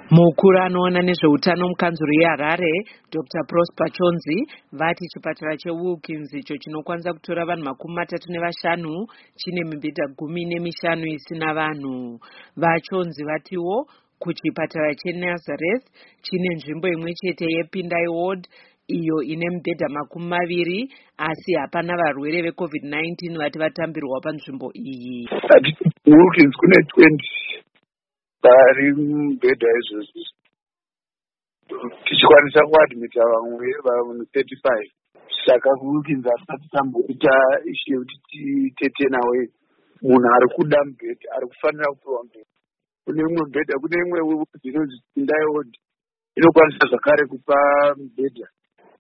Mukuru anoona nezveutano mukanzuru yeHarare, Dr. Prosper Chonzi, vati chipatara cheWilkins icho chinokwanisa kutora vanhu 35 chine mibhedha 15 isina vanhu. VaChonzi vatiwo kuchipatara cheNazareth chine nzvimbo imwe chete yePindai Ward iyo ine mibhedha 20 asi hapana varwere veCovid-19 vati vatambirwa panzvimbo iyi. Wilkins kune 20 pari mubhedha izvozvo tichikwanisa kuadmita vamwe 35 saka Wilkins hatisati tamboita ishi yekuti titete nawo munhu ari kuda mubhedha ari kufanira kupiwa mubhedha. Kune imwe mubhedha kune imwe inonzi Pindai Ward inokwanisa zvakare kupa mubhedha.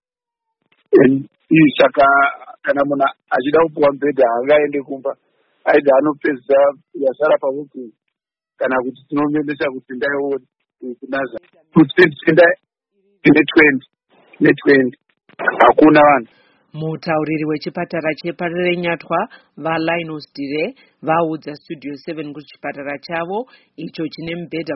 Saka kana munhu achida kupiwa mubhedha haangaende kumba aidha anopedzisa yasara paWilkins kana kuti tinomuendesa kuPindai Ward kunaza kutenda ine 20 hakuna vanhu. Mutauriri wechipatara cheParerenyatwa vaLinus Dire vaudza Studio 7 kuti chipatara chavo icho chine mibhedha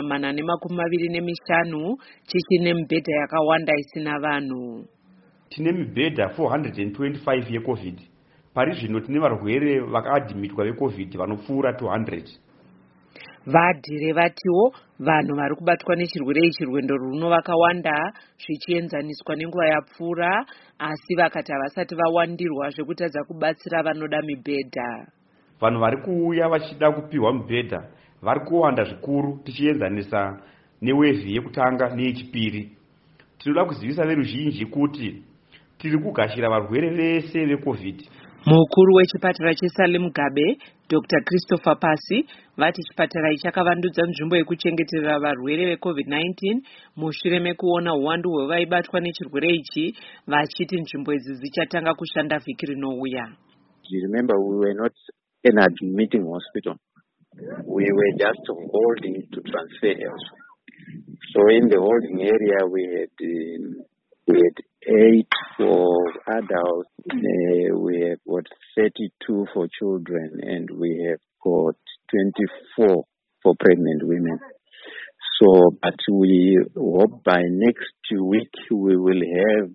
425 chichine mibhedha yakawanda isina vanhu. Tine mibhedha 425 yeCovid. Pari zvino tine varwere vakaadhimitwa veCovid vanopfuura 200. Vadhire vatiwo vanhu vari kubatwa nechirwere ichi rwendo runo vakawanda zvichienzaniswa nenguva yapfuura, asi vakati havasati vawandirwa zvekutadza kubatsira vanoda mibhedha. Vanhu vari kuuya vachida kupiwa mibhedha vari kuwanda zvikuru tichienzanisa newevhi yekutanga neyechipiri. Tinoda kuzivisa veruzhinji kuti tiri kugashira varwere vese veCovid. Mukuru wechipatara cheSalim Gabe, Dr. Christopher Pasi, vati chipatara ichi chakavandudza nzvimbo yekuchengeterera varwere veCovid-19 mushure mekuona uwandu hwevaibatwa nechirwere ichi, vachiti nzvimbo idzi dzichatanga kushanda vhiki rinouya. You remember we were not an admitting hospital. We were just holding to transfer elsewhere. So in the holding area we had 8 for adults, we have got 32 for children, and we have got 24 for pregnant women. So, but we hope by next week we will have,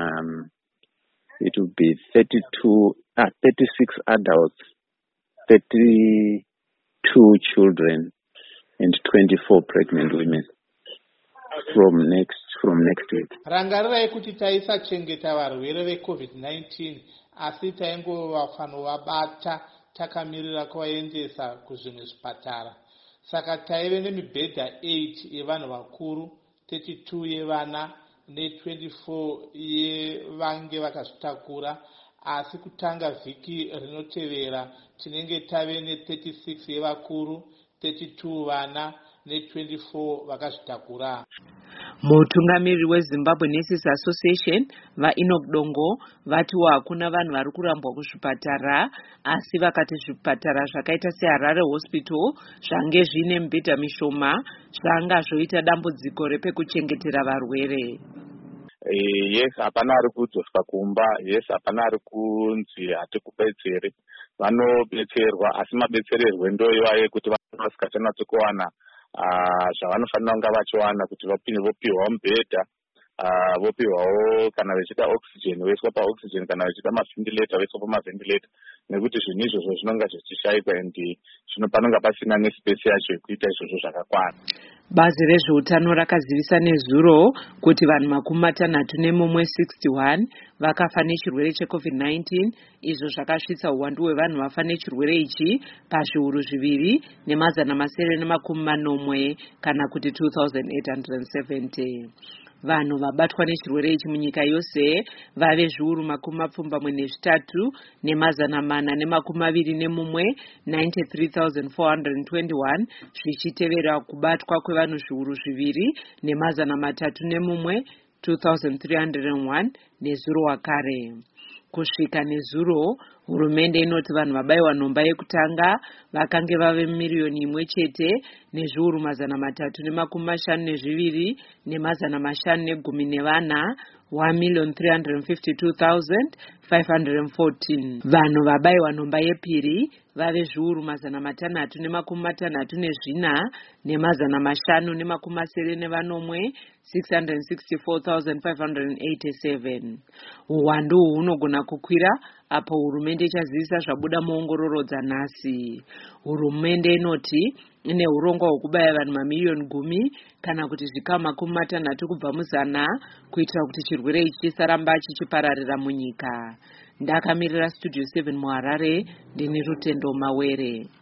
it will be 36 adults, 32 children, and 24 pregnant women from next week. Rangarirai kuti taisachengeta varwere veCovid-19 asi taingovafanira takamirira kuvaendesa kuzvimwe zvipatara. Saka taive nemibhedha 8 yevanhu vakuru, 32 yevana ne24 yevange vakazvitakura, asi kutanga vhiki rinotevera tinenge tave ne36 yevakuru, 32 vana ne24 vakazvitakura. Mutungamiriri weZimbabwe Nurses Association vaEnoch Dongo vatiwo hakuna vanhu vari kurambwa kuzvipatara, asi vakati zvipatara zvakaita seHarare Hospital zvange zvine mibhedha mishoma zvanga zvoita dambudziko repekuchengetera varwere. Yes, hapana ari kudzoswa kumba. Yes, hapana ari kunzi hatikubetsere. Vanobetserwa asi mabetsererwo ndoiwaye kuti vanhu vasikachanatsi kuwana zvavanofanira kunge vachiwana kuti vopiwa mubhedha, vopiwawo kana vechida oxygen voiswa paoxygen, kana vechida mavhentilator voiswa pamavhentilator, nekuti zvinhu izvozvo zvinonga zvichishaikwa and zvino panonga pasina nespace yacho yekuita izvozvo zvakakwana. Bazi rezveutano rakazivisa nezuro kuti vanhu 61 vakafa nechirwere cheCovid-19, izvo zvakasvitsa uwandu hwevanhu vafa nechirwere ichi pazviuru 2,940 kana kuti 2,870. Vanhu vabatwa nechirwere ichi munyika yose vave zviuru 43,421, 93,421, zvichitevera kubatwa kwevanhu zviuru 2,301, 2,301 nezuro wakare. Kusvika nezuro, hurumende inoti vanhu vabaiwa nhomba yekutanga vakange vave 1,000,000 nezviuru 352 514, 1,352,514. Vanhu vabaiwa nhomba yepiri vave zviuru 664 ne570 664,587. Uwandu uhu hunogona kukwira apo hurumende ichazivisa zvabuda muongororo dzanhasi. Hurumende inoti ine urongwa hwekubaya vanhu mamiliyoni 10 kana kuti zvikamu 60 kubva mu100 kuitira kuti chirwere ichi chisaramba chichipararira munyika. Ndakamirira Studio 7 muHarare, ndini Rutendo Mawere.